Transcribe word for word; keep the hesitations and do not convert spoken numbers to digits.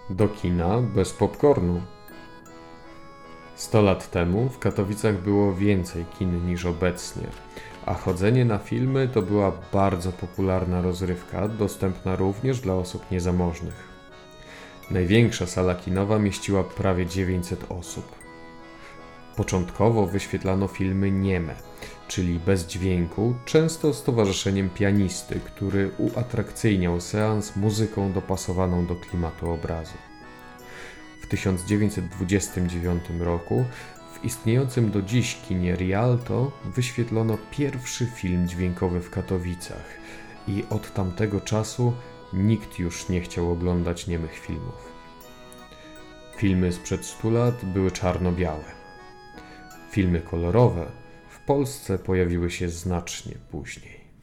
Do kina bez popcornu. Sto lat temu w Katowicach było więcej kin niż obecnie, a chodzenie na filmy to była bardzo popularna rozrywka, dostępna również dla osób niezamożnych. Największa sala kinowa mieściła prawie dziewięćset osób. Początkowo wyświetlano filmy nieme, czyli bez dźwięku, często z towarzyszeniem pianisty, który uatrakcyjniał seans muzyką dopasowaną do klimatu obrazu. W tysiąc dziewięćset dwudziestym dziewiątym roku w istniejącym do dziś kinie Rialto wyświetlono pierwszy film dźwiękowy w Katowicach i od tamtego czasu nikt już nie chciał oglądać niemych filmów. Filmy sprzed stu lat były czarno-białe. Filmy kolorowe w Polsce pojawiły się znacznie później.